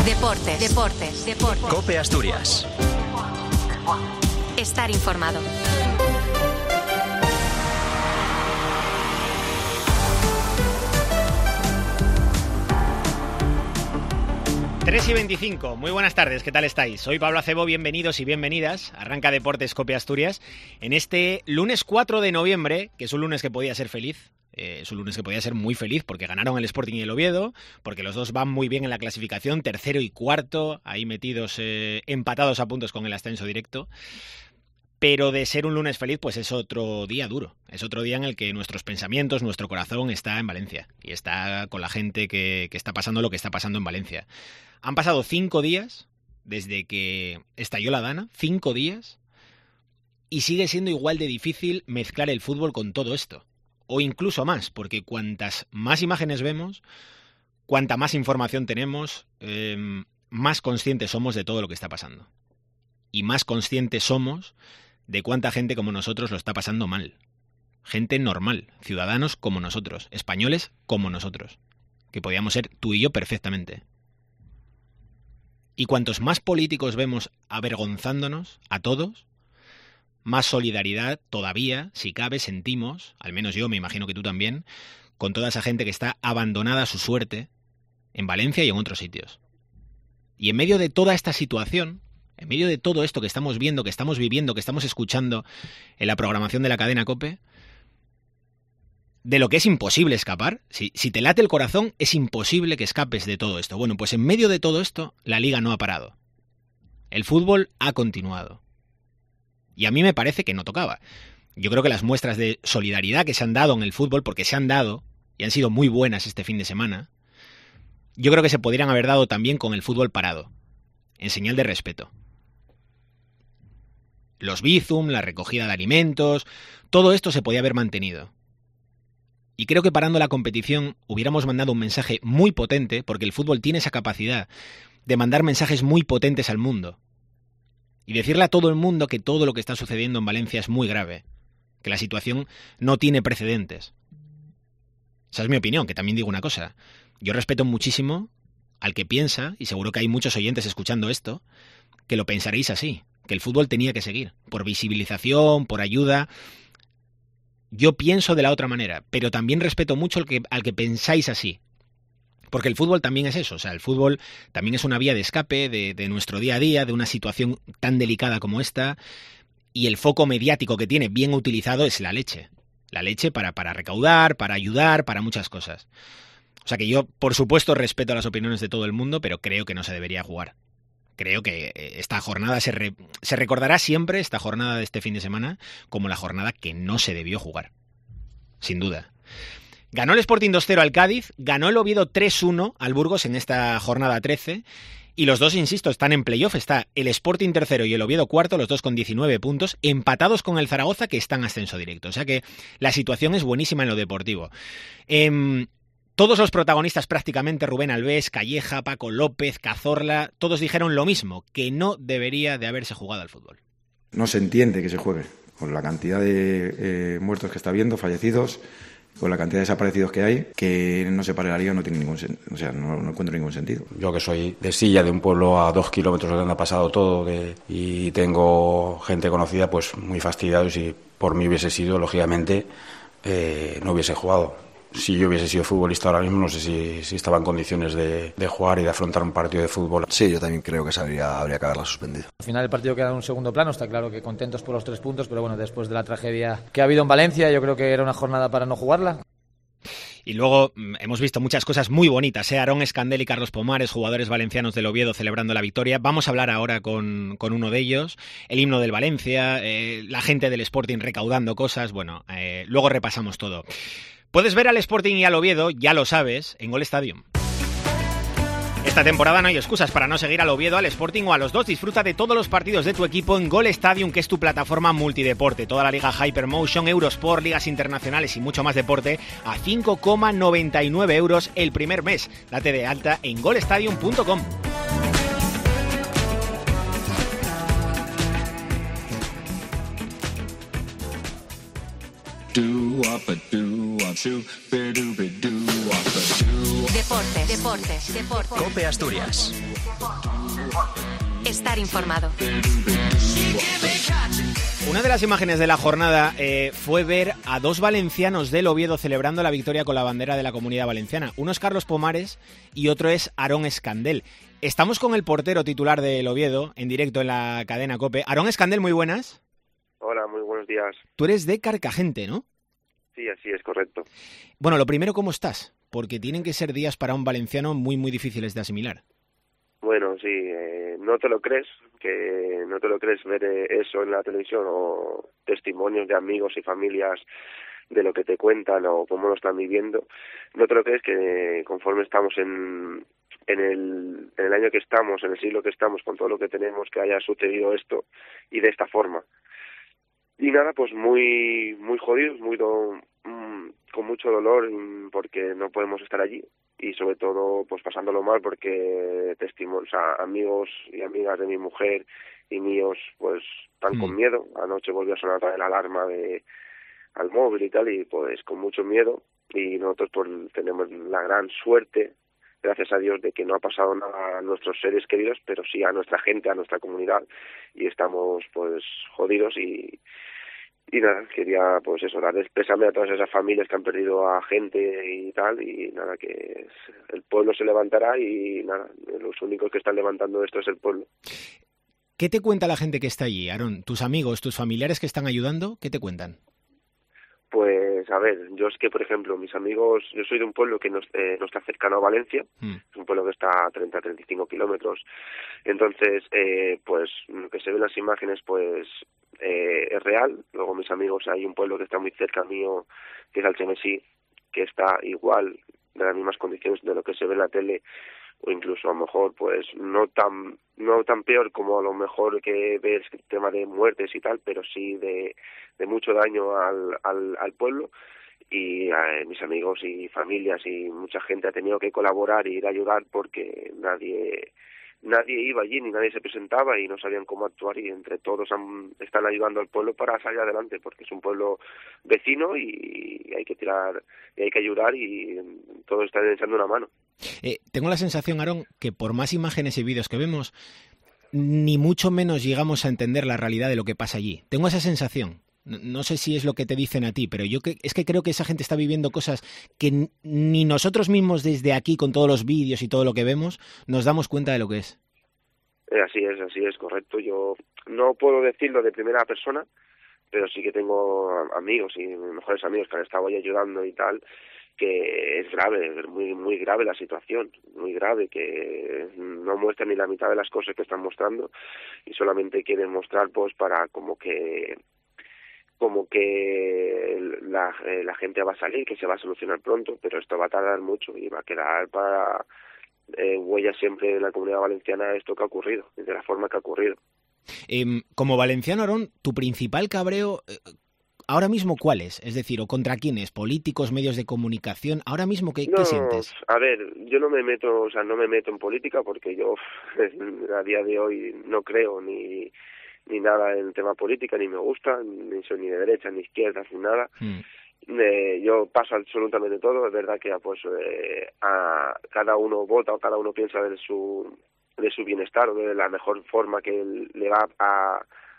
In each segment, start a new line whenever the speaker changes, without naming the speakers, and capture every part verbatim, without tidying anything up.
Deportes, deportes, deportes.
COPE Asturias.
Estar informado.
tres y veinticinco, muy buenas tardes, ¿qué tal estáis? Soy Pablo Acebo, bienvenidos y bienvenidas. Arranca Deportes COPE Asturias en este lunes cuatro de noviembre, que es un lunes que podía ser feliz. Eh, es un lunes que podía ser muy feliz porque ganaron el Sporting y el Oviedo, porque los dos van muy bien en la clasificación, tercero y cuarto, ahí metidos, eh, empatados a puntos con el ascenso directo. Pero de ser un lunes feliz, pues es otro día duro. Es otro día en el que nuestros pensamientos, nuestro corazón está en Valencia. Y está con la gente que, que está pasando lo que está pasando en Valencia. Han pasado cinco días desde que estalló la Dana. Cinco días. Y sigue siendo igual de difícil mezclar el fútbol con todo esto. O incluso más, porque cuantas más imágenes vemos, cuanta más información tenemos, eh, más conscientes somos de todo lo que está pasando. Y más conscientes somos de cuánta gente como nosotros lo está pasando mal. Gente normal, ciudadanos como nosotros, españoles como nosotros, que podíamos ser tú y yo perfectamente. Y cuantos más políticos vemos avergonzándonos a todos, más solidaridad todavía, si cabe, sentimos, al menos yo, me imagino que tú también, con toda esa gente que está abandonada a su suerte en Valencia y en otros sitios. Y en medio de toda esta situación, en medio de todo esto que estamos viendo, que estamos viviendo, que estamos escuchando en la programación de la cadena COPE, de lo que es imposible escapar, si, si te late el corazón, es imposible que escapes de todo esto. Bueno, pues en medio de todo esto, la Liga no ha parado. El fútbol ha continuado. Y a mí me parece que no tocaba. Yo creo que las muestras de solidaridad que se han dado en el fútbol, porque se han dado, y han sido muy buenas este fin de semana, yo creo que se podrían haber dado también con el fútbol parado, en señal de respeto. Los bizum, la recogida de alimentos, todo esto se podía haber mantenido. Y creo que parando la competición hubiéramos mandado un mensaje muy potente, porque el fútbol tiene esa capacidad de mandar mensajes muy potentes al mundo. Y decirle a todo el mundo que todo lo que está sucediendo en Valencia es muy grave, que la situación no tiene precedentes. Esa es mi opinión, que también digo una cosa. Yo respeto muchísimo al que piensa, y seguro que hay muchos oyentes escuchando esto, que lo pensaréis así, que el fútbol tenía que seguir, por visibilización, por ayuda. Yo pienso de la otra manera, pero también respeto mucho al que, al que pensáis así. Porque el fútbol también es eso, o sea, el fútbol también es una vía de escape de, de nuestro día a día, de una situación tan delicada como esta, y el foco mediático que tiene bien utilizado es la leche. La leche para, para recaudar, para ayudar, para muchas cosas. O sea que yo, por supuesto, respeto las opiniones de todo el mundo, pero creo que no se debería jugar. Creo que esta jornada se, re, se recordará siempre, esta jornada de este fin de semana, como la jornada que no se debió jugar. Sin duda. Ganó el Sporting dos cero al Cádiz, ganó el Oviedo tres uno al Burgos en esta jornada trece, y los dos, insisto, están en playoff. Está el Sporting tercero y el Oviedo cuarto, los dos con diecinueve puntos, empatados con el Zaragoza, que está en ascenso directo. O sea que la situación es buenísima en lo deportivo. Eh, todos los protagonistas prácticamente, Rubén Albés, Calleja, Paco López, Cazorla, todos dijeron lo mismo, que no debería de haberse jugado al fútbol.
No se entiende que se juegue, con la cantidad de eh, muertos que está habiendo, fallecidos, con la cantidad de desaparecidos que hay, que no se pare la liga no tiene ningún sen- o sea, no, no encuentro ningún sentido.
Yo que soy de Silla, de un pueblo a dos kilómetros de donde ha pasado todo, de, y tengo gente conocida, pues muy fastidiados, y por mí hubiese sido, lógicamente, eh, no hubiese jugado. Si yo hubiese sido futbolista ahora mismo, no sé si, si estaba en condiciones de, de jugar y de afrontar un partido de fútbol.
Sí, yo también creo que se habría, habría que haberla suspendido.
Al final el partido queda en un segundo plano, está claro que contentos por los tres puntos, pero bueno, después de la tragedia que ha habido en Valencia, yo creo que era una jornada para no jugarla.
Y luego hemos visto muchas cosas muy bonitas, ¿eh? Aarón Escandel y Carlos Pomares, jugadores valencianos del Oviedo celebrando la victoria. Vamos a hablar ahora con, con uno de ellos, el himno del Valencia, eh, la gente del Sporting recaudando cosas. Bueno, eh, luego repasamos todo. Puedes ver al Sporting y al Oviedo, ya lo sabes, en Gol Stadium. Esta temporada no hay excusas para no seguir al Oviedo, al Sporting o a los dos. Disfruta de todos los partidos de tu equipo en Gol Stadium, que es tu plataforma multideporte. Toda la liga Hypermotion, Eurosport, ligas internacionales y mucho más deporte a cinco coma noventa y nueve euros el primer mes. Date de alta en gol stadium punto com.
Deportes, deportes, deportes.
COPE Asturias.
Estar informado.
Una de las imágenes de la jornada eh, fue ver a dos valencianos del Oviedo celebrando la victoria con la bandera de la Comunidad Valenciana. Uno es Carlos Pomares y otro es Aarón Escandel. Estamos con el portero titular del Oviedo en directo en la cadena COPE. Aarón Escandel, muy buenas.
Hola, muy buenos días.
Tú eres de Carcagente, ¿no?
Sí, así es, correcto.
Bueno, lo primero, ¿cómo estás? Porque tienen que ser días para un valenciano muy, muy difíciles de asimilar.
Bueno, sí, eh, no te lo crees, que no te lo crees ver eh, eso en la televisión o testimonios de amigos y familias de lo que te cuentan o cómo lo están viviendo. No te lo crees que eh, conforme estamos en, en, el, en el año que estamos, en el siglo que estamos, con todo lo que tenemos, que haya sucedido esto y de esta forma. Y nada, pues muy muy jodidos, muy do, mm, con mucho dolor porque no podemos estar allí y sobre todo pues pasándolo mal porque testimonios, o sea, amigos y amigas de mi mujer y míos pues están mm. con miedo. Anoche volvió a sonar la alarma de al móvil y tal y pues con mucho miedo y nosotros pues tenemos la gran suerte, gracias a Dios, de que no ha pasado nada a nuestros seres queridos, pero sí a nuestra gente, a nuestra comunidad, y estamos pues jodidos y y nada, quería pues eso, dar pésame a todas esas familias que han perdido a gente y tal, y nada, que el pueblo se levantará y nada, los únicos que están levantando esto es el pueblo.
¿Qué te cuenta la gente que está allí, Aarón? ¿Tus amigos, tus familiares que están ayudando? ¿Qué te cuentan?
Pues, a ver, yo es que, por ejemplo, mis amigos, yo soy de un pueblo que no, eh, no está cercano a Valencia, mm. es un pueblo que está a treinta a treinta y cinco kilómetros, entonces, eh, pues, lo que se ve en las imágenes, pues, eh, es real. Luego mis amigos, hay un pueblo que está muy cerca mío, que es Alchemesí, que está igual, de las mismas condiciones de lo que se ve en la tele, o incluso a lo mejor pues no tan no tan peor como a lo mejor que ves el tema de muertes y tal, pero sí de, de mucho daño al, al, al pueblo y eh, mis amigos y familias y mucha gente ha tenido que colaborar e ir a ayudar porque nadie nadie iba allí ni nadie se presentaba y no sabían cómo actuar y entre todos han, están ayudando al pueblo para salir adelante porque es un pueblo vecino y, y hay que tirar y hay que ayudar y todos están echando una mano.
Eh, tengo la sensación, Aarón, que por más imágenes y vídeos que vemos, ni mucho menos llegamos a entender la realidad de lo que pasa allí. Tengo esa sensación. No, no sé si es lo que te dicen a ti, pero yo que, es que creo que esa gente está viviendo cosas que n- ni nosotros mismos desde aquí, con todos los vídeos y todo lo que vemos, nos damos cuenta de lo que es.
Eh, así es, así es, correcto. Yo no puedo decirlo de primera persona, pero sí que tengo amigos y mejores amigos que han estado ahí ayudando y tal, que es grave, es muy muy grave la situación, muy grave, que no muestran ni la mitad de las cosas que están mostrando y solamente quieren mostrar pues para como que como que la, eh, la gente va a salir, que se va a solucionar pronto, pero esto va a tardar mucho y va a quedar para eh, huella siempre en la Comunidad Valenciana esto que ha ocurrido, de la forma que ha ocurrido.
Eh, como valenciano, Aarón, tu principal cabreo... Eh, ¿ahora mismo cuál es? Es decir, ¿o contra quiénes? ¿Políticos, medios de comunicación? ¿Ahora mismo qué,
no,
¿qué sientes?
A ver, yo no me meto, o sea, no me meto en política porque yo a día de hoy no creo ni ni nada en el tema política, ni me gusta, ni soy ni de derecha, ni izquierda, ni nada. Mm. Eh, yo paso absolutamente todo, es verdad que pues eh, a cada uno vota o cada uno piensa de su de su bienestar o de la mejor forma que le va a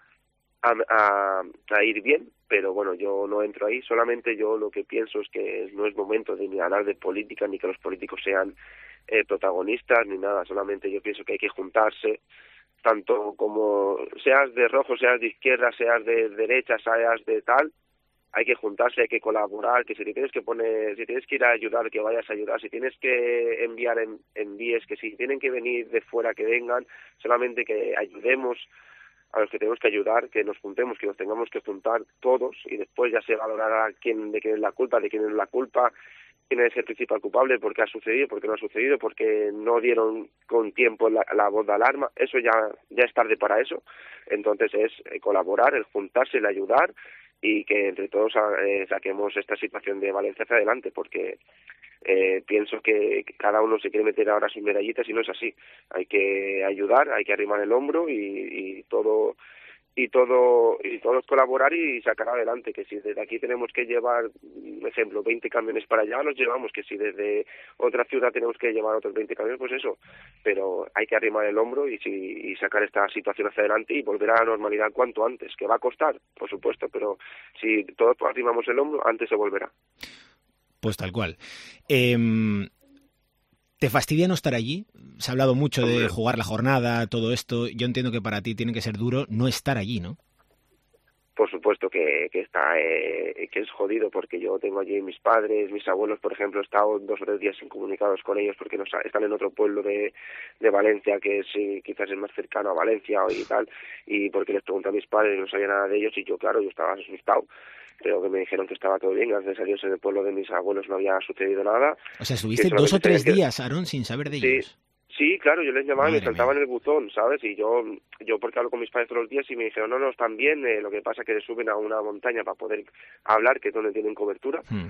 A, a, a ir bien, pero bueno, yo no entro ahí, solamente yo lo que pienso es que no es momento de ni hablar de política, ni que los políticos sean eh, protagonistas, ni nada, solamente yo pienso que hay que juntarse, tanto como seas de rojo, seas de izquierda, seas de derecha, seas de tal, hay que juntarse, hay que colaborar, que si te tienes que poner, si tienes que ir a ayudar, que vayas a ayudar, si tienes que enviar, en, envíes, que si tienen que venir de fuera, que vengan, solamente que ayudemos a los que tenemos que ayudar, que nos juntemos, que nos tengamos que juntar todos y después ya se valorará quién, de quién es la culpa, de quién es la culpa, quién es el principal culpable, por qué ha sucedido, por qué no ha sucedido, porque no dieron con tiempo la, la voz de alarma, eso ya, ya es tarde para eso, entonces es eh, colaborar, el juntarse, el ayudar y que entre todos eh, saquemos esta situación de Valencia hacia adelante, porque eh, pienso que cada uno se quiere meter ahora sus medallitas y no es así. Hay que ayudar, hay que arrimar el hombro y, y todo y todo y todos colaborar y sacar adelante, que si desde aquí tenemos que llevar, por ejemplo, veinte camiones para allá, los llevamos, que si desde otra ciudad tenemos que llevar otros veinte camiones, pues eso, pero hay que arrimar el hombro y, si, y sacar esta situación hacia adelante y volver a la normalidad cuanto antes, que va a costar, por supuesto, pero si todos arrimamos el hombro, antes se volverá. Pues tal cual. Eh, ¿Te fastidia no estar allí? Se ha hablado mucho Hombre. de jugar la jornada, todo esto. Yo entiendo que para ti tiene que ser duro no estar allí, ¿no? Por supuesto que, que está eh, que es jodido, porque yo tengo allí mis padres, mis abuelos, por ejemplo, he estado dos o tres días incomunicados con ellos porque no, están en otro pueblo de, de Valencia, que es eh, quizás es más cercano a Valencia y tal, y porque les pregunté a mis padres y no sabía nada de ellos, y yo, claro, yo estaba asustado. Pero que me dijeron que estaba todo bien, gracias a Dios en el pueblo de mis abuelos no había sucedido nada. O sea, estuviste dos o tres días, Aarón, sin saber de ellos. Sí. Sí, claro, yo les llamaba y me saltaba en el buzón, ¿sabes? Y yo yo porque hablo con mis padres todos los días y me dijeron, no, no, están bien, eh, lo que pasa es que suben a una montaña para poder hablar, que es donde tienen cobertura. Hmm.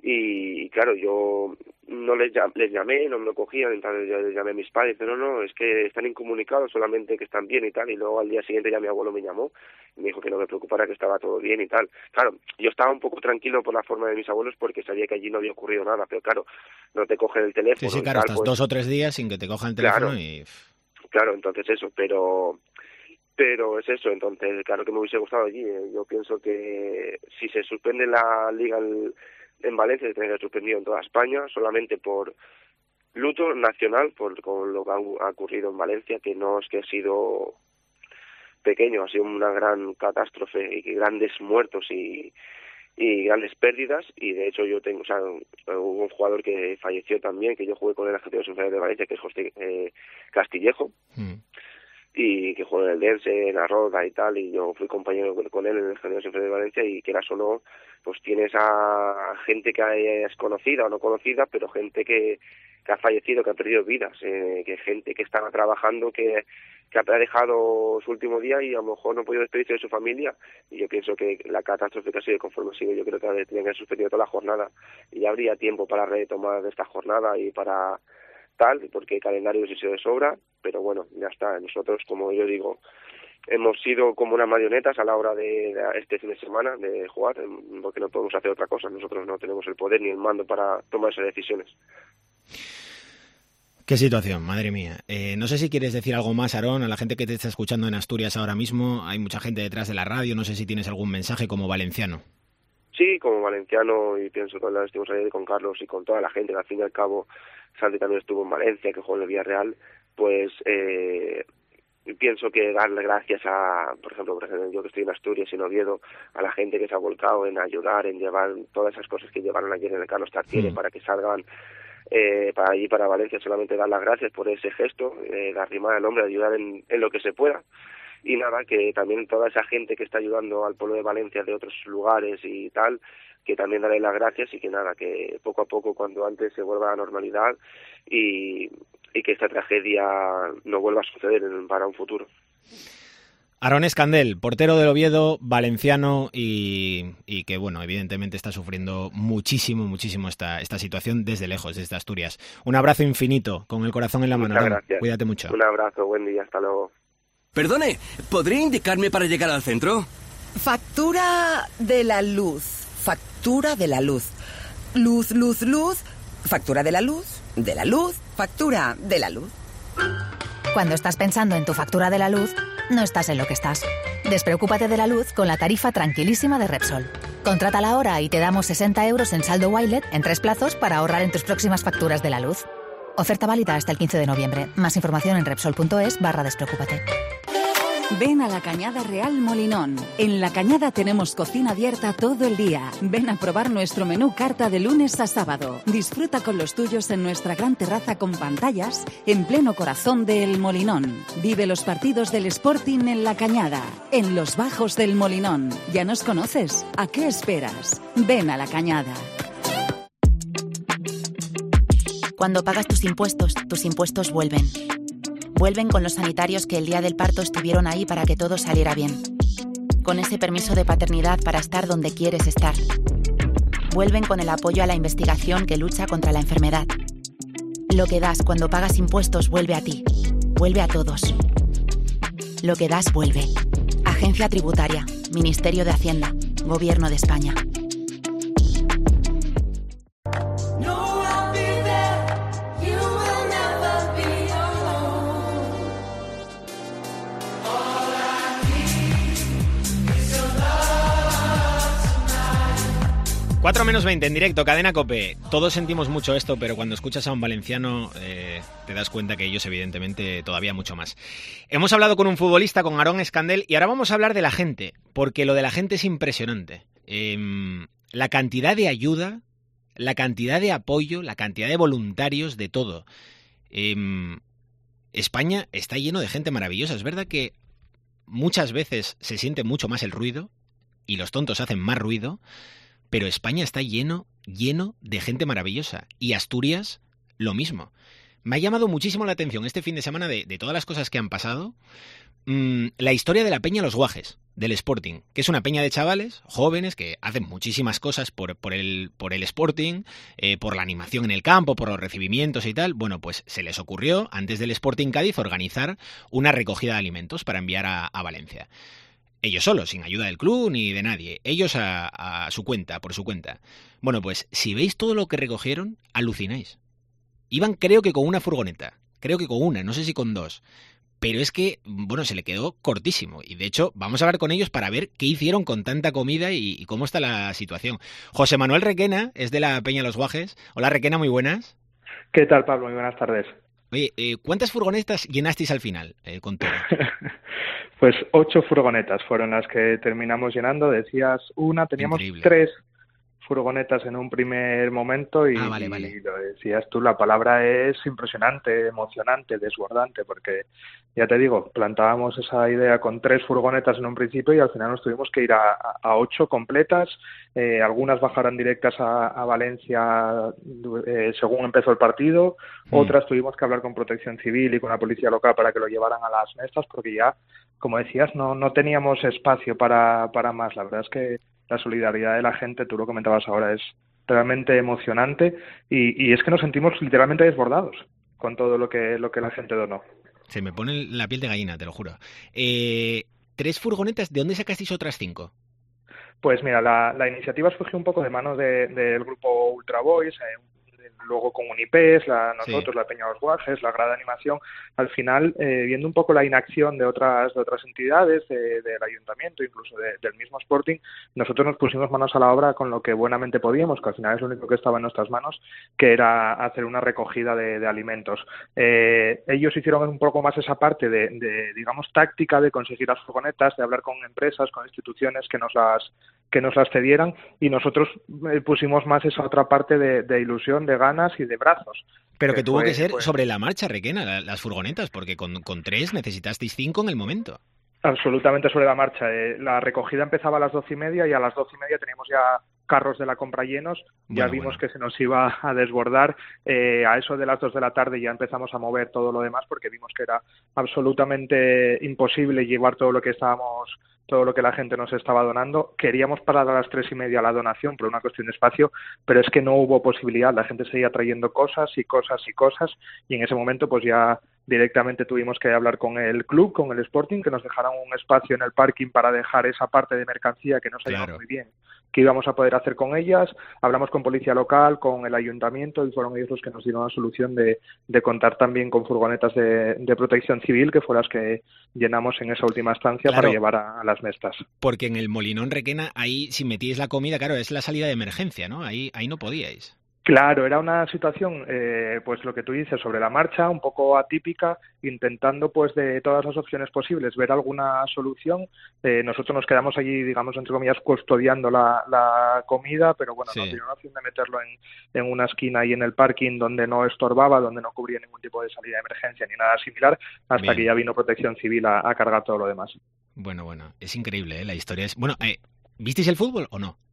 Y claro, yo no les, llam- les llamé, no me lo cogían, entonces yo les llamé a mis padres, pero no, es que están incomunicados, solamente que están bien y tal, y luego al día siguiente ya mi abuelo me llamó y me dijo que no me preocupara, que estaba todo bien y tal. Claro, yo estaba un poco tranquilo por la forma de mis abuelos porque sabía que allí no había ocurrido nada, pero claro, no te cogen el teléfono. Sí, sí, claro, tal, estás pues, dos o tres días sin que te cojan el teléfono claro, y... Claro, entonces eso, pero... Pero es eso, entonces claro que me hubiese gustado allí. ¿eh? Yo pienso que si se suspende la liga el, en Valencia, se tiene que ser suspendido en toda España, solamente por luto nacional, por con lo que ha, ha ocurrido en Valencia, que no es que ha sido pequeño, ha sido una gran catástrofe y grandes muertos y, y grandes pérdidas, y de hecho yo tengo, o sea, hubo un jugador que falleció también, que yo jugué con él en las categorías inferiores de Valencia, que es José eh, Castillejo, mm. y que jugó en el Dense, en la Roda y tal, y yo fui compañero con él en el Categorías Inferiores de Valencia, y quieras o no, pues tienes a gente que es conocida o no conocida, pero gente que, que ha fallecido, que ha perdido vidas, eh, que gente que estaba trabajando, que, que ha dejado su último día y a lo mejor no ha podido despedirse de su familia, y yo pienso que la catástrofe que ha sido, conforme sigo, yo creo que tendrían que haber suspendido toda la jornada, y ya habría tiempo para retomar esta jornada y para tal, porque el calendario sí se de sobra, pero bueno, ya está. Nosotros, como yo digo, hemos sido como unas marionetas a la hora de, de este fin de semana de jugar, porque no podemos hacer otra cosa. Nosotros no tenemos el poder ni el mando para tomar esas decisiones. Qué situación, madre mía. Eh, no sé si quieres decir algo más, Aarón, a la gente que te está escuchando en Asturias ahora mismo. Hay mucha gente detrás de la radio, no sé si tienes algún mensaje como valenciano. Sí, como valenciano, y pienso que estuvimos ayer con Carlos y con toda la gente, que al fin y al cabo Santi también estuvo en Valencia, que jugó en el Villarreal, pues eh, pienso que darle gracias a, por ejemplo, por ejemplo, yo que estoy en Asturias y en Oviedo, a la gente que se ha volcado en ayudar, en llevar todas esas cosas que llevaron ayer en el Carlos Tartiere, mm. para que salgan eh, para allí, para Valencia, solamente dar las gracias por ese gesto, eh, de arrimar el hombro, de ayudar en, en lo que se pueda. Y nada, que también toda esa gente que está ayudando al pueblo de Valencia de otros lugares y tal, que también daré las gracias, y que nada, que poco a poco, cuando antes se vuelva a la normalidad y, y que esta tragedia no vuelva a suceder en, para un futuro. Aarón Escandel, portero del Oviedo, valenciano, y, y que, bueno, evidentemente está sufriendo muchísimo, muchísimo esta, esta situación desde lejos, desde Asturias. Un abrazo infinito, con el corazón en la mano. Muchas gracias. Cuídate mucho. Un abrazo, buen día, hasta luego.
Perdone, ¿podría indicarme para llegar al centro?
Factura de la luz. Factura de la luz. Luz, luz, luz. Factura de la luz. De la luz. Factura de la luz.
Cuando estás pensando en tu factura de la luz, no estás en lo que estás. Despreocúpate de la luz con la tarifa tranquilísima de Repsol. Contrátala ahora y te damos sesenta euros en saldo Wilet en tres plazos para ahorrar en tus próximas facturas de la luz. Oferta válida hasta el quince de noviembre. Más información en Repsol.es barra despreocúpate.
Ven a La Cañada Real Molinón. En La Cañada tenemos cocina abierta todo el día. Ven a probar nuestro menú carta de lunes a sábado. Disfruta con los tuyos en nuestra gran terraza con pantallas en pleno corazón de El Molinón. Vive los partidos del Sporting en La Cañada, en los bajos del Molinón. ¿Ya nos conoces? ¿A qué esperas? Ven a La Cañada.
Cuando pagas tus impuestos, tus impuestos vuelven. Vuelven con los sanitarios que el día del parto estuvieron ahí para que todo saliera bien. Con ese permiso de paternidad para estar donde quieres estar. Vuelven con el apoyo a la investigación que lucha contra la enfermedad. Lo que das cuando pagas impuestos vuelve a ti. Vuelve a todos. Lo que das vuelve. Agencia Tributaria, Ministerio de Hacienda, Gobierno de España.
cuatro menos veinte en directo, Cadena COPE. Todos sentimos mucho esto, pero cuando escuchas a un valenciano eh, te das cuenta que ellos evidentemente todavía mucho más. Hemos hablado con un futbolista, con Aarón Escandel, y ahora vamos a hablar de la gente, porque lo de la gente es impresionante. Eh, la cantidad de ayuda, la cantidad de apoyo, la cantidad de voluntarios, de todo. Eh, España está lleno de gente maravillosa. Es verdad que muchas veces se siente mucho más el ruido y los tontos hacen más ruido, pero España está lleno, lleno de gente maravillosa. Y Asturias, lo mismo. Me ha llamado muchísimo la atención este fin de semana de, de todas las cosas que han pasado, mmm, la historia de la Peña Los Guajes, del Sporting, que es una peña de chavales jóvenes que hacen muchísimas cosas por, por, el, por el Sporting, eh, por la animación en el campo, por los recibimientos y tal. Bueno, pues se les ocurrió, antes del Sporting Cádiz, organizar una recogida de alimentos para enviar a, a Valencia. Ellos solos, sin ayuda del club ni de nadie. Ellos a, a su cuenta, por su cuenta. Bueno, pues si veis todo lo que recogieron, alucináis. Iban creo que con una furgoneta. Creo que con una, no sé si con dos. Pero es que, bueno, se le quedó cortísimo. Y de hecho, vamos a hablar con ellos para ver qué hicieron con tanta comida y, y cómo está la situación. José Manuel Requena es de la Peña Los Guajes. Hola Requena, muy buenas.
¿Qué tal, Pablo? Muy buenas tardes.
Oye, eh, ¿cuántas furgonetas llenasteis al final eh, con todo?
Pues ocho furgonetas fueron las que terminamos llenando. Decías una, teníamos
Increíble.
tres furgonetas en un primer momento y,
ah, vale, vale.
y lo decías tú, la palabra es impresionante, emocionante, desbordante, porque ya te digo, plantábamos esa idea con tres furgonetas en un principio y al final nos tuvimos que ir a, a, a ocho completas. Eh, algunas bajaron directas a, a Valencia eh, según empezó el partido, mm. otras tuvimos que hablar con Protección Civil y con la policía local para que lo llevaran a las mestas, porque ya, como decías, no, no teníamos espacio para, para más. La verdad es que la solidaridad de la gente, tú lo comentabas ahora, es realmente emocionante y, y es que nos sentimos literalmente desbordados con todo lo que, lo que la gente donó.
Se me pone la piel de gallina, te lo juro. Eh, ¿Tres furgonetas? ¿De dónde sacasteis otras cinco?
Pues mira, la, la iniciativa surgió un poco de manos de, del grupo Ultra Boys, eh, luego con Unipes, la, nosotros, sí. la Peña Los Guajes, la Grada Animación, al final, eh, viendo un poco la inacción de otras de otras entidades, de, del Ayuntamiento, incluso de, del mismo Sporting, nosotros nos pusimos manos a la obra con lo que buenamente podíamos, que al final es lo único que estaba en nuestras manos, que era hacer una recogida de, de alimentos. Eh, ellos hicieron un poco más esa parte de, de, digamos, táctica de conseguir las furgonetas, de hablar con empresas, con instituciones que nos las que nos las cedieran, y nosotros eh, pusimos más esa otra parte de, de ilusión, de ganas y de brazos.
Pero que, que tuvo
fue,
que ser
fue...
sobre la marcha, Requena, la, las furgonetas, porque con, con tres necesitasteis cinco en el momento.
Absolutamente sobre la marcha. Eh, la recogida empezaba a las doce y media y a las doce y media teníamos ya carros de la compra llenos. Ya bueno, vimos bueno. que se nos iba a desbordar. Eh, a eso de las dos de la tarde ya empezamos a mover todo lo demás porque vimos que era absolutamente imposible llevar todo lo que estábamos todo lo que la gente nos estaba donando. Queríamos parar a las tres y media la donación por una cuestión de espacio, pero es que no hubo posibilidad. La gente seguía trayendo cosas y cosas y cosas, y en ese momento pues ya directamente tuvimos que hablar con el club, con el Sporting, que nos dejaran un espacio en el parking para dejar esa parte de mercancía que no sabíamos
claro.
muy bien qué íbamos a poder hacer con ellas. Hablamos con policía local, con el ayuntamiento, y fueron ellos los que nos dieron la solución de, de contar también con furgonetas de, de protección civil, que fue las que llenamos en esa última estancia claro. para llevar a, a las mestas.
Porque en el Molinón, Requena, ahí si metíais la comida, claro, es la salida de emergencia, ¿no? Ahí, ahí no podíais.
Claro, era una situación, eh, pues lo que tú dices, sobre la marcha, un poco atípica, intentando pues de todas las opciones posibles ver alguna solución. Eh, nosotros nos quedamos allí, digamos, entre comillas, custodiando la, la comida, pero bueno, sí. nos dieron la opción de meterlo en, en una esquina y en el parking donde no estorbaba, donde no cubría ningún tipo de salida de emergencia ni nada similar, hasta Bien. que ya vino Protección Civil a, a cargar todo lo demás.
Bueno, bueno, es increíble, ¿eh? La historia es... Bueno, eh, ¿visteis el fútbol o no?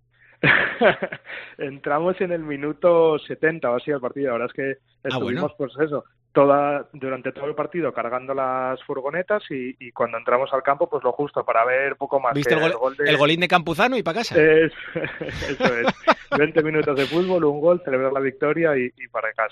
Entramos en el minuto setenta o así al partido. La verdad es que estuvimos,
ah, bueno.
pues eso, toda durante todo el partido cargando las furgonetas y, y cuando entramos al campo, pues lo justo para ver poco más.
¿Viste
que
el, gol,
el, gol de...
el golín de Campuzano y para casa?
Es, eso es. veinte minutos de fútbol, un gol, celebrar la victoria y, y para casa.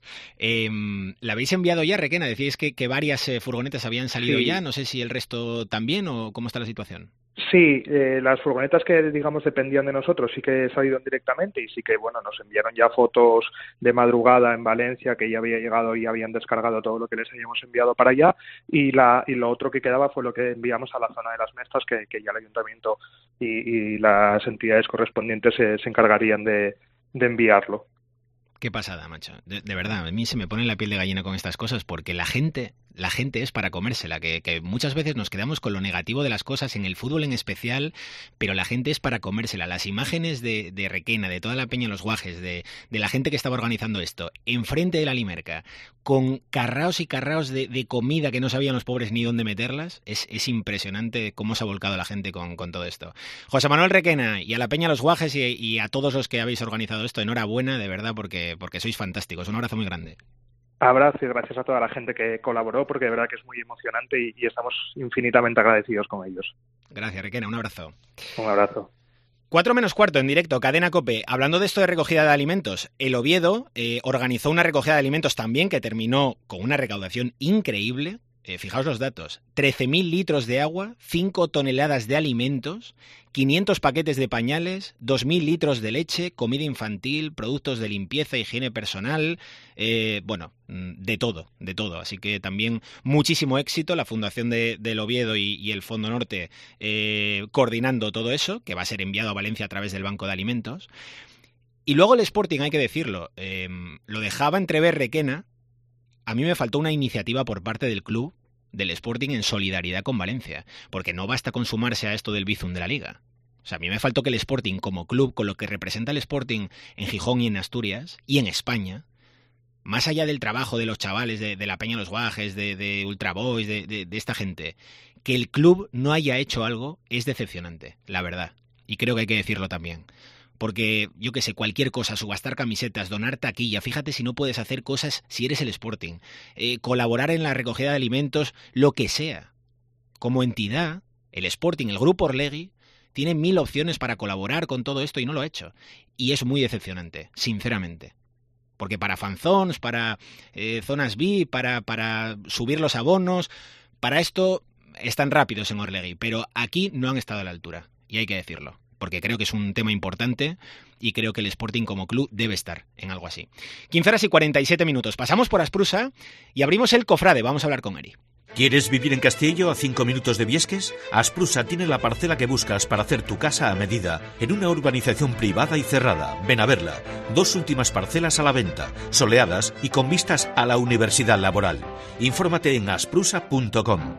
Eh, ¿La habéis enviado ya, Requena? Decíais que, que varias eh, furgonetas habían salido
Sí.
ya. No sé si el resto también o cómo está la situación.
Sí, eh, las furgonetas que, digamos, dependían de nosotros sí que salieron directamente y sí que, bueno, nos enviaron ya fotos de madrugada en Valencia que ya había llegado y habían descargado todo lo que les habíamos enviado para allá, y la y lo otro que quedaba fue lo que enviamos a la zona de las Mestas, que, que ya el ayuntamiento y, y las entidades correspondientes se, se encargarían de, de enviarlo.
Qué pasada, macho. De, de verdad, a mí se me pone la piel de gallina con estas cosas porque la gente, la gente es para comérsela, que, que muchas veces nos quedamos con lo negativo de las cosas, en el fútbol en especial, pero la gente es para comérsela. Las imágenes de, de Requena, de toda la peña en los Guajes, de, de la gente que estaba organizando esto, enfrente de la Limerca, con carraos y carraos de, de comida que no sabían los pobres ni dónde meterlas, es, es impresionante cómo se ha volcado la gente con, con todo esto. José Manuel Requena y a la peña los Guajes y, y a todos los que habéis organizado esto, enhorabuena, de verdad, porque porque sois fantásticos. Un abrazo muy grande.
Abrazo y gracias a toda la gente que colaboró, porque de verdad que es muy emocionante y, y estamos infinitamente agradecidos con ellos.
Gracias, Requena. Un abrazo.
Un abrazo.
Cuatro menos cuarto en directo, Cadena COPE. Hablando de esto de recogida de alimentos, el Oviedo eh, organizó una recogida de alimentos también que terminó con una recaudación increíble. Eh, fijaos los datos, trece mil litros de agua, cinco toneladas de alimentos, quinientos paquetes de pañales, dos mil litros de leche, comida infantil, productos de limpieza, higiene personal, eh, bueno, de todo, de todo. Así que también muchísimo éxito, la Fundación de, del Oviedo y, y el Fondo Norte eh, coordinando todo eso, que va a ser enviado a Valencia a través del Banco de Alimentos. Y luego el Sporting, hay que decirlo, eh, lo dejaba entrever Requena. A mí me faltó una iniciativa por parte del club, del Sporting, en solidaridad con Valencia, porque no basta con sumarse a esto del Bizum de la Liga. O sea, a mí me faltó que el Sporting, como club, con lo que representa el Sporting en Gijón y en Asturias, y en España, más allá del trabajo de los chavales de, de la Peña Los Guajes, de, de Ultra Boys, de, de, de esta gente, que el club no haya hecho algo es decepcionante, la verdad. Y creo que hay que decirlo también. Porque, yo qué sé, cualquier cosa, subastar camisetas, donar taquilla, fíjate si no puedes hacer cosas si eres el Sporting, eh, colaborar en la recogida de alimentos, lo que sea. Como entidad, el Sporting, el Grupo Orlegui, tiene mil opciones para colaborar con todo esto y no lo ha hecho. Y es muy decepcionante, sinceramente. Porque para fanzones, para eh, zonas V I P, para, para subir los abonos, para esto están rápidos en Orlegui, pero aquí no han estado a la altura, y hay que decirlo. Porque creo que es un tema importante y creo que el Sporting como club debe estar en algo así. quince horas y cuarenta y siete minutos. Pasamos por Asprusa y abrimos el cofrade. Vamos a hablar con Eri.
¿Quieres vivir en Castillo a cinco minutos de Viesques? Asprusa tiene la parcela que buscas para hacer tu casa a medida en una urbanización privada y cerrada. Ven a verla. Dos últimas parcelas a la venta, soleadas y con vistas a la Universidad Laboral. Infórmate en asprusa punto com.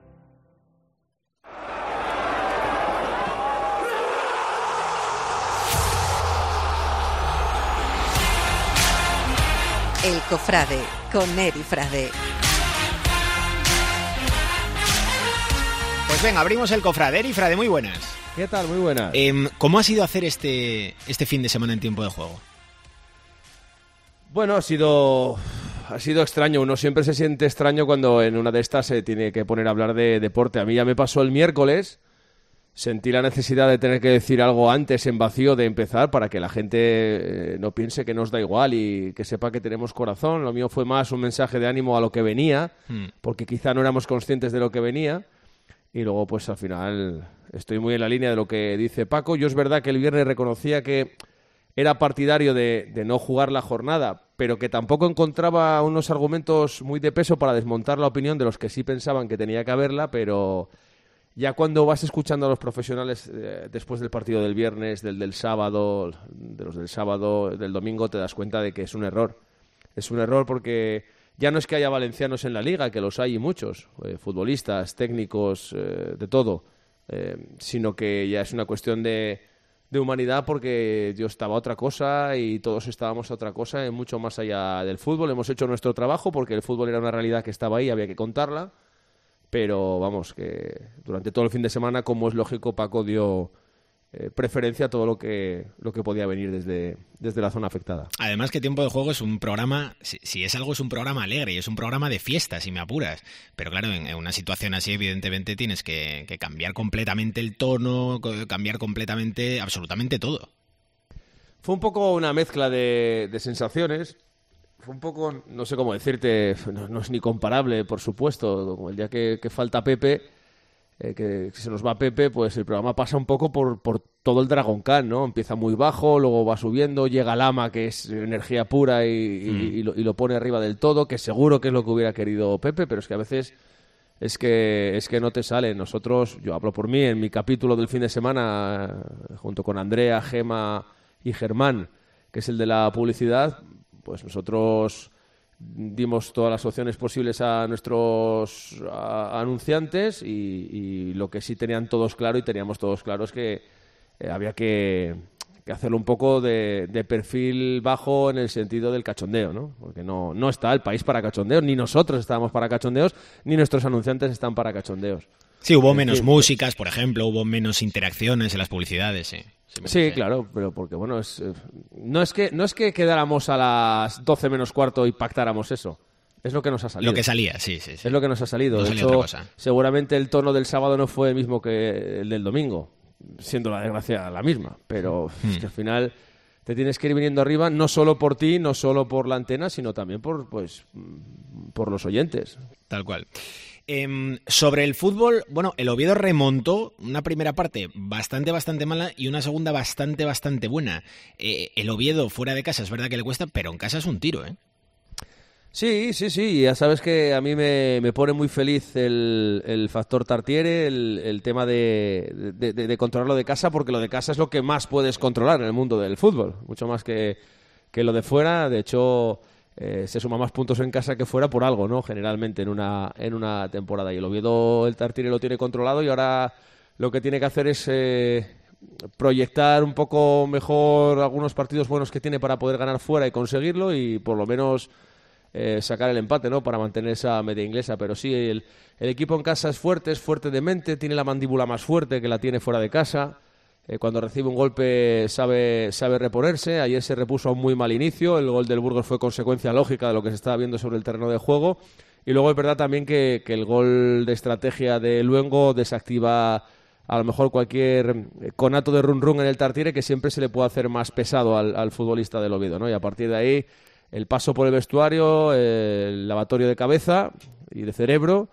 El Cofrade, con Eri Frade.
Pues venga, abrimos el cofrade. Eri Frade, muy buenas.
¿Qué tal? Muy buenas.
Eh, ¿Cómo ha sido hacer este, este fin de semana en tiempo de juego?
Bueno, ha sido, ha sido extraño. Uno siempre se siente extraño cuando en una de estas se tiene que poner a hablar de deporte. A mí ya me pasó el miércoles. Sentí la necesidad de tener que decir algo antes en vacío de empezar para que la gente eh, no piense que nos da igual y que sepa que tenemos corazón. Lo mío fue más un mensaje de ánimo a lo que venía, mm. porque quizá no éramos conscientes de lo que venía. Y luego, pues al final, estoy muy en la línea de lo que dice Paco. Yo es verdad que el viernes reconocía que era partidario de, de no jugar la jornada, pero que tampoco encontraba unos argumentos muy de peso para desmontar la opinión de los que sí pensaban que tenía que haberla, pero ya cuando vas escuchando a los profesionales eh, después del partido del viernes, del del sábado, de los del sábado, del domingo, te das cuenta de que es un error. Es un error porque ya no es que haya valencianos en la liga, que los hay y muchos, eh, futbolistas, técnicos, eh, de todo, eh, sino que ya es una cuestión de, de humanidad porque yo estaba a otra cosa y todos estábamos a otra cosa, mucho más allá del fútbol. Hemos hecho nuestro trabajo porque el fútbol era una realidad que estaba ahí, había que contarla. Pero vamos, que durante todo el fin de semana, como es lógico, Paco dio eh, preferencia a todo lo que lo que podía venir desde, desde la zona afectada.
Además que Tiempo de Juego es un programa, si, si es algo es un programa alegre y es un programa de fiesta, si me apuras. Pero claro, en, en una situación así evidentemente tienes que, que cambiar completamente el tono, cambiar completamente, absolutamente todo.
Fue un poco una mezcla de, de sensaciones. fue un poco, no sé cómo decirte, no, no es ni comparable, por supuesto. Como el día que, que falta Pepe, eh, que, que se nos va Pepe, pues el programa pasa un poco por, por todo el Dragon Khan, ¿no? Empieza muy bajo, luego va subiendo, llega Lama, que es energía pura, y, y, mm. y, lo, y lo pone arriba del todo, que seguro que es lo que hubiera querido Pepe, pero es que a veces es que es que no te sale. Nosotros, yo hablo por mí, en mi capítulo del fin de semana, junto con Andrea, Gema y Germán, que es el de la publicidad, pues nosotros dimos todas las opciones posibles a nuestros a, a anunciantes y, y lo que sí tenían todos claro y teníamos todos claro es que eh, había que, que hacerlo un poco de, de perfil bajo en el sentido del cachondeo, ¿no? Porque no, no está el país para cachondeos, ni nosotros estábamos para cachondeos, ni nuestros anunciantes están para cachondeos.
Sí, hubo
en
menos
fin,
músicas, por ejemplo, hubo menos interacciones en las publicidades, sí. Sí,
sí, claro, pero porque bueno, es, no es que no es que quedáramos a las doce menos cuarto y pactáramos eso. Es lo que nos ha salido.
Lo que salía, sí, sí. sí.
Es lo que nos ha salido.
No
de
salía
hecho,
otra cosa.
Seguramente el tono del sábado no fue el mismo que el del domingo, siendo la desgracia la misma. Pero hmm. es que al final te tienes que ir viniendo arriba, no solo por ti, no solo por la antena, sino también por, pues, por los oyentes.
Tal cual. Eh, sobre el fútbol, bueno, el Oviedo remontó una primera parte bastante, bastante mala y una segunda bastante, bastante buena. Eh, el Oviedo fuera de casa es verdad que le cuesta, pero en casa es un tiro, ¿eh?
Sí, sí, sí. Ya sabes que a mí me, me pone muy feliz el, el factor Tartiere, el, el tema de, de, de, de controlar lo de casa, porque lo de casa es lo que más puedes controlar en el mundo del fútbol. Mucho más que, que lo de fuera. De hecho... Eh, se suma más puntos en casa que fuera por algo, ¿no? Generalmente en una en una temporada. Y el Oviedo, el Tartiere lo tiene controlado y ahora lo que tiene que hacer es eh, proyectar un poco mejor algunos partidos buenos que tiene para poder ganar fuera y conseguirlo y por lo menos eh, sacar el empate, ¿no? Para mantener esa media inglesa. Pero sí, el, el equipo en casa es fuerte, es fuerte de mente, tiene la mandíbula más fuerte que la tiene fuera de casa. Eh, cuando recibe un golpe sabe, sabe reponerse. Ayer se repuso a un muy mal inicio. El gol del Burgos fue consecuencia lógica de lo que se estaba viendo sobre el terreno de juego. Y luego es verdad también que, que el gol de estrategia de Luengo desactiva a lo mejor cualquier conato de run run en el Tartiere que siempre se le puede hacer más pesado al, al futbolista del Oviedo, ¿no? Y a partir de ahí el paso por el vestuario, el lavatorio de cabeza y de cerebro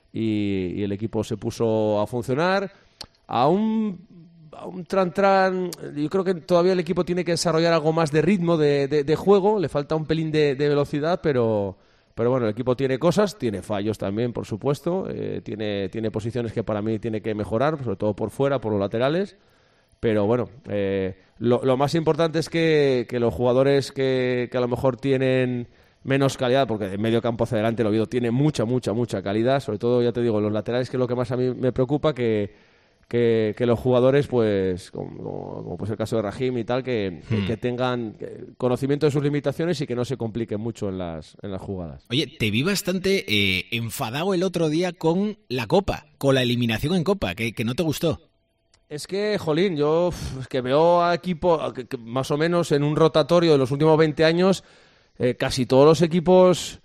y, y el equipo se puso a funcionar. A un... un tran tran, yo creo que todavía el equipo tiene que desarrollar algo más de ritmo de, de, de juego, le falta un pelín de, de velocidad, pero, pero bueno, el equipo tiene cosas, tiene fallos también, por supuesto, eh, tiene, tiene posiciones que para mí tiene que mejorar, sobre todo por fuera, por los laterales, pero bueno, eh, lo, lo más importante es que, que los jugadores que, que a lo mejor tienen menos calidad, porque de medio campo hacia adelante el Oviedo tiene mucha, mucha, mucha calidad, sobre todo, ya te digo, los laterales, que es lo que más a mí me preocupa, que Que, que los jugadores, pues, como, como, como pues el caso de Rahim y tal, que, que, hmm. que tengan conocimiento de sus limitaciones y que no se compliquen mucho en las, en las jugadas.
Oye, te vi bastante eh, enfadado el otro día con la Copa, con la eliminación en Copa, que, que no te gustó.
Es que, jolín, yo es que veo a equipo, que, que más o menos en un rotatorio de los últimos veinte años, eh, casi todos los equipos,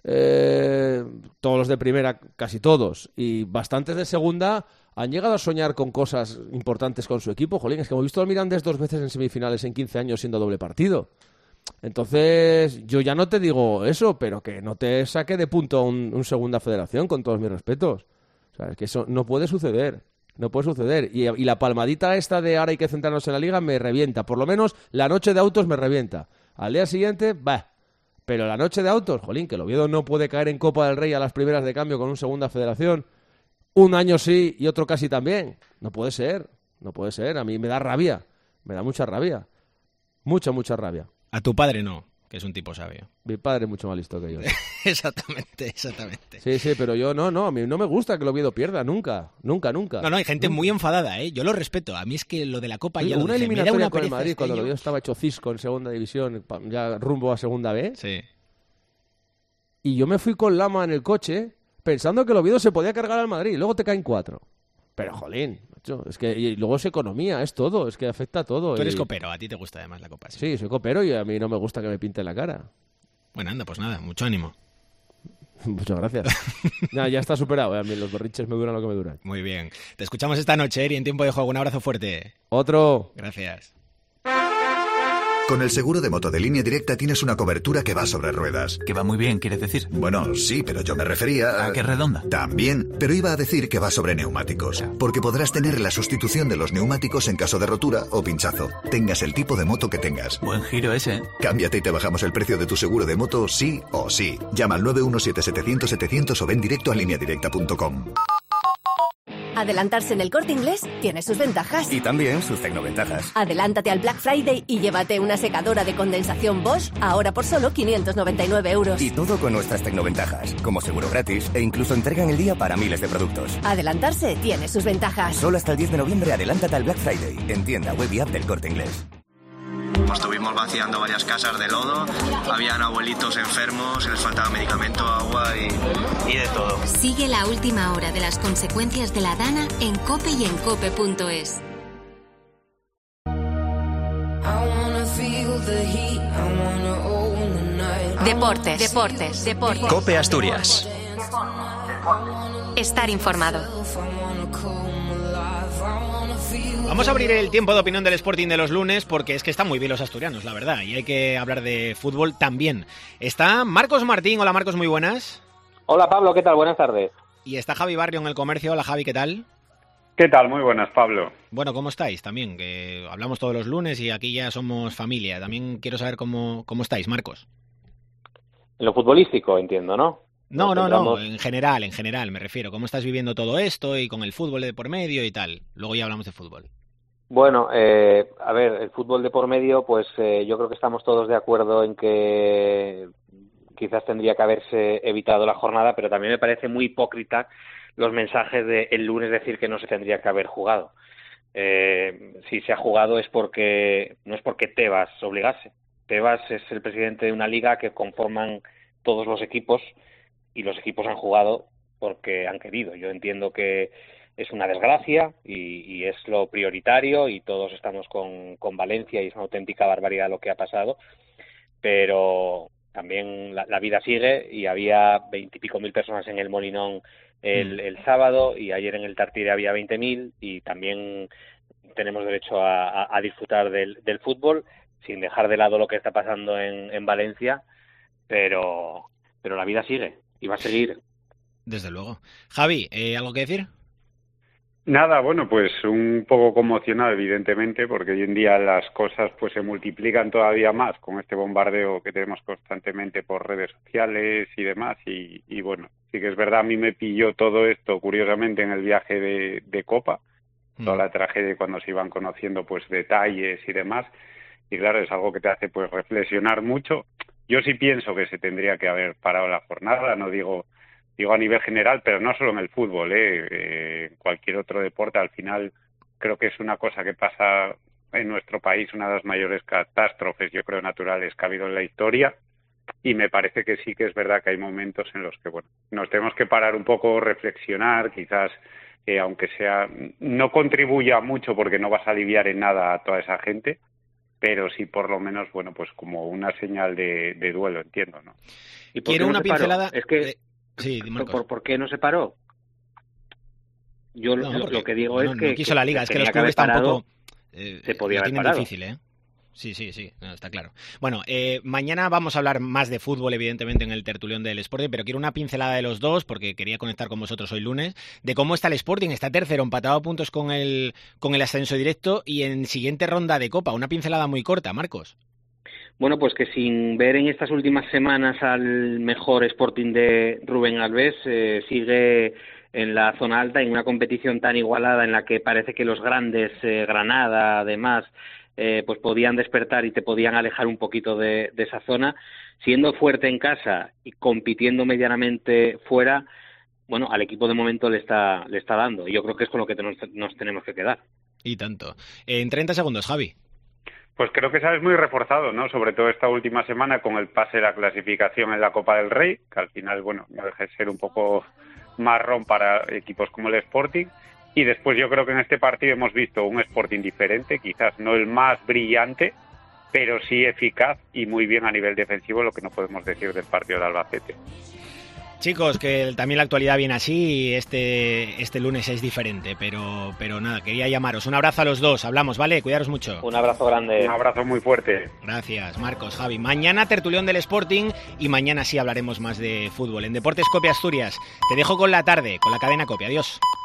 eh, todos los de primera, casi todos, y bastantes de segunda, han llegado a soñar con cosas importantes con su equipo. Jolín, es que hemos visto al Mirandés dos veces en semifinales en quince años siendo doble partido. Entonces, yo ya no te digo eso, pero que no te saque de punto un, un segunda federación, con todos mis respetos. O sea, es que eso no puede suceder. No puede suceder. Y, y la palmadita esta de ahora hay que centrarnos en la liga me revienta. Por lo menos la noche de autos me revienta. Al día siguiente, bah. Pero la noche de autos, jolín, que el Oviedo no puede caer en Copa del Rey a las primeras de cambio con un segunda federación. Un año sí y otro casi también. No puede ser, no puede ser. A mí me da rabia, me da mucha rabia. Mucha, mucha rabia.
A tu padre no, que es un tipo sabio.
Mi padre es mucho más listo que yo.
Exactamente, exactamente.
Sí, sí, pero yo no, no, a mí no me gusta que el Oviedo pierda, nunca, nunca, nunca.
No, no, hay gente
nunca.
muy enfadada, ¿eh? Yo lo respeto. A mí es que lo de la Copa sí, ya lo
una
dije,
eliminatoria
una
con el Madrid,
este
cuando
año.
el Oviedo estaba hecho cisco en segunda división, ya rumbo a segunda B.
Sí.
Y yo me fui con Lama en el coche pensando que el Oviedo se podía cargar al Madrid, y luego te caen cuatro. Pero, jolín, macho, es que y luego es economía, es todo, es que afecta a todo.
Tú eres
y...
copero, a ti te gusta además la Copa. Sí,
sí, soy copero y a mí no me gusta que me pinten la cara.
Bueno, anda, pues nada, mucho ánimo.
Muchas gracias. Ya, ya está superado, ¿eh? A mí los berrinches me duran lo que me duran.
Muy bien. Te escuchamos esta noche, Eri, en Tiempo de Juego. Un abrazo fuerte.
Otro.
Gracias.
Con el seguro de moto de Línea Directa tienes una cobertura que va sobre ruedas.
Que va muy bien, ¿quieres decir?
Bueno, sí, pero yo me refería a...
¿A qué redonda?
También, pero iba a decir que va sobre neumáticos. Porque podrás tener la sustitución de los neumáticos en caso de rotura o pinchazo. Tengas el tipo de moto que tengas.
Buen giro ese.
Cámbiate y te bajamos el precio de tu seguro de moto sí o sí. Llama al nueve uno siete siete cero cero setecientos o ven directo a línea directa punto com.
Adelantarse en El Corte Inglés tiene sus ventajas.
Y también sus tecnoventajas.
Adelántate al Black Friday y llévate una secadora de condensación Bosch ahora por solo quinientos noventa y nueve euros.
Y todo con nuestras tecnoventajas, como seguro gratis e incluso entrega en el día para miles de productos.
Adelantarse tiene sus ventajas.
Solo hasta el diez de noviembre adelántate al Black Friday. En tienda web y app del Corte Inglés.
Pues estuvimos vaciando varias casas de lodo, habían abuelitos enfermos, les faltaba medicamento, agua y, y de todo.
Sigue la última hora de las consecuencias de la Dana en COPE y en cope punto es.
Deportes, deportes, deportes.
COPE Asturias.
Estar informado.
Vamos a abrir el tiempo de opinión del Sporting de los lunes porque es que están muy bien los asturianos, la verdad, y hay que hablar de fútbol también. Está Marcos Martín. Hola Marcos, muy buenas.
Hola Pablo, ¿qué tal? Buenas tardes.
Y está Javi Barrio en El Comercio. Hola Javi, ¿qué tal?
¿Qué tal? Muy buenas, Pablo.
Bueno, ¿cómo estáis? También, que hablamos todos los lunes y aquí ya somos familia. También quiero saber cómo, cómo estáis, Marcos.
En lo futbolístico, entiendo, ¿no?
No, no, no, en general, en general me refiero. ¿Cómo estás viviendo todo esto y con el fútbol de por medio y tal? Luego ya hablamos de fútbol.
Bueno, eh, a ver, el fútbol de por medio, pues eh, yo creo que estamos todos de acuerdo en que quizás tendría que haberse evitado la jornada, pero también me parece muy hipócrita los mensajes de el lunes decir que no se tendría que haber jugado. Eh, si se ha jugado es porque no es porque Tebas obligase. Tebas es el presidente de una liga que conforman todos los equipos y los equipos han jugado porque han querido. Yo entiendo que es una desgracia y, y es lo prioritario y todos estamos con, con Valencia y es una auténtica barbaridad lo que ha pasado, pero también la, la vida sigue y había veintipico mil personas en el Molinón el, el sábado y ayer en el Tartiere había veinte mil y también tenemos derecho a, a, a disfrutar del, del fútbol sin dejar de lado lo que está pasando en, en Valencia, pero, pero la vida sigue y va a seguir.
Desde luego. Javi, ¿eh, ¿algo que decir?
Nada, bueno, pues un poco conmocionado, evidentemente, porque hoy en día las cosas pues se multiplican todavía más con este bombardeo que tenemos constantemente por redes sociales y demás. Y, y bueno, sí que es verdad, a mí me pilló todo esto, curiosamente, en el viaje de, de Copa, mm. toda la tragedia cuando se iban conociendo pues detalles y demás. Y claro, es algo que te hace pues reflexionar mucho. Yo sí pienso que se tendría que haber parado la jornada, no digo... Digo a nivel general, pero no solo en el fútbol, ¿eh? Eh, cualquier otro deporte. Al final creo que es una cosa que pasa en nuestro país, una de las mayores catástrofes, yo creo, naturales que ha habido en la historia. Y me parece que sí que es verdad que hay momentos en los que, bueno, nos tenemos que parar un poco, reflexionar, quizás, eh, aunque sea, no contribuya mucho porque no vas a aliviar en nada a toda esa gente, pero sí por lo menos, bueno, pues como una señal de, de duelo, entiendo, ¿no?
¿Y por Quiero una pincelada. Es que
de... Sí,
¿Por, ¿Por qué no se paró? Yo no, lo, lo que digo
no,
es que...
No quiso la Liga, es que los clubes tampoco...
Eh, se podía
lo
haber
tienen
parado.
difícil, ¿eh? Sí, sí, sí, no, está claro. Bueno, eh, mañana vamos a hablar más de fútbol, evidentemente, en el tertulión del Sporting, pero quiero una pincelada de los dos, porque quería conectar con vosotros hoy lunes, de cómo está el Sporting. Está tercero, empatado a puntos con el, con el ascenso directo y en siguiente ronda de Copa. Una pincelada muy corta, Marcos.
Bueno, pues que sin ver en estas últimas semanas al mejor Sporting de Rubén Alves, eh, sigue en la zona alta en una competición tan igualada en la que parece que los grandes, eh, Granada, además, eh, pues podían despertar y te podían alejar un poquito de, de esa zona. Siendo fuerte en casa y compitiendo medianamente fuera, bueno, al equipo de momento le está, le está dando. Y yo creo que es con lo que nos, nos tenemos que quedar.
Y tanto. En treinta segundos, Javi.
Pues creo que sabes muy reforzado, ¿no? Sobre todo esta última semana con el pase de la clasificación en la Copa del Rey, que al final, bueno, no deja de ser un poco marrón para equipos como el Sporting. Y después yo creo que en este partido hemos visto un Sporting diferente, quizás no el más brillante, pero sí eficaz y muy bien a nivel defensivo, lo que no podemos decir del partido de Albacete.
Chicos, que también la actualidad viene así y este, este lunes es diferente, pero, pero nada, quería llamaros. Un abrazo a los dos, hablamos, ¿vale? Cuidaros mucho.
Un abrazo grande.
Un abrazo muy fuerte.
Gracias, Marcos, Javi. Mañana tertulión del Sporting y mañana sí hablaremos más de fútbol. En Deportes Cope Asturias, te dejo con la tarde, con la cadena Cope. Adiós.